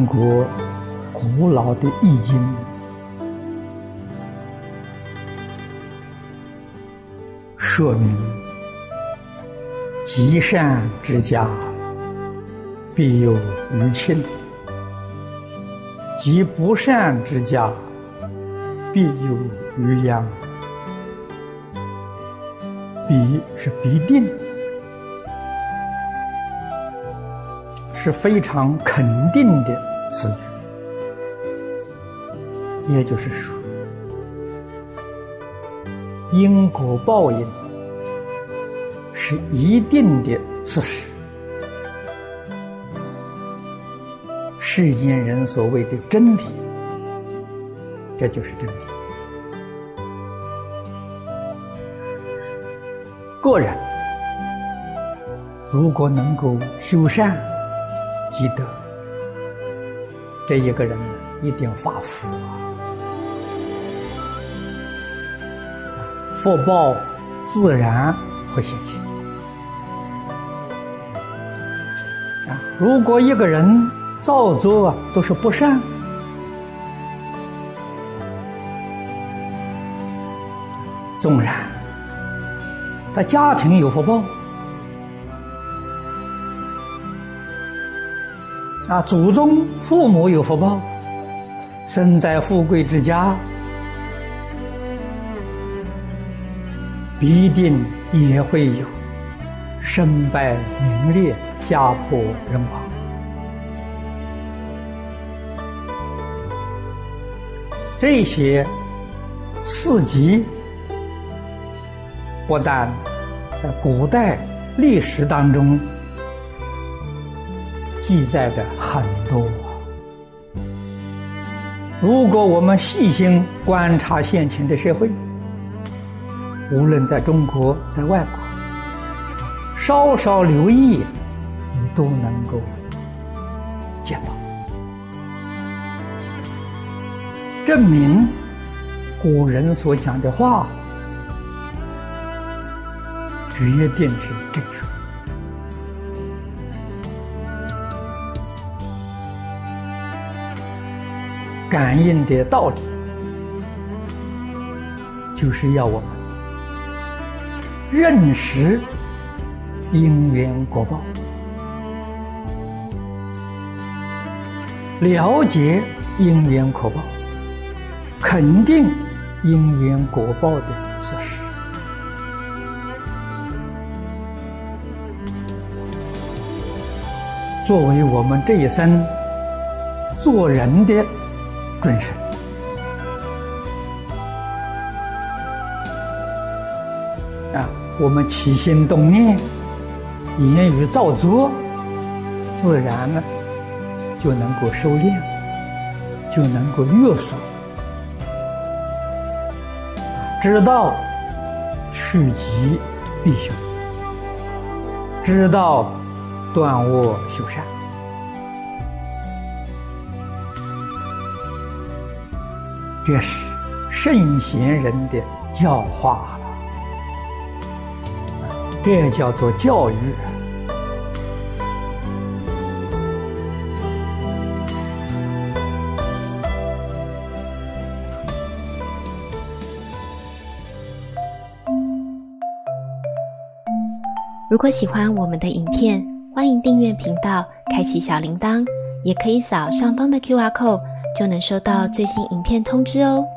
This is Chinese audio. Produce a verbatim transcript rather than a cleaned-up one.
国古老的易经，说明积善之家必有余庆，积不善之家必有余殃。必是必定，是非常肯定的词句，也就是说，因果报应是一定的事实。世间人所谓的真理，这就是真理。个人如果能够修善积德，这一个人一定发福啊，福报自然会显现啊。如果一个人造作啊都是不善，纵然他家庭有福报啊，祖宗父母有福报，生在富贵之家，必定也会有身败名裂、家破人亡。这些事迹不但在古代历史当中记载的很多，如果我们细心观察现今的社会，无论在中国在外国，稍稍留意你都能够见到，证明古人所讲的话决定是正确。感应的道理，就是要我们认识因缘果报，了解因缘果报，肯定因缘果报的事实。作为我们这一生做人的准绳啊，我们起心动念、言语造作，自然呢就能够收敛，就能够约束，知道趋吉避凶，知道断恶修善。这是圣贤人的教化了，这叫做教育。 如果喜欢我们的影片，欢迎订阅频道，开启小铃铛，也可以扫上方的 Q R code，就能收到最新影片通知哦。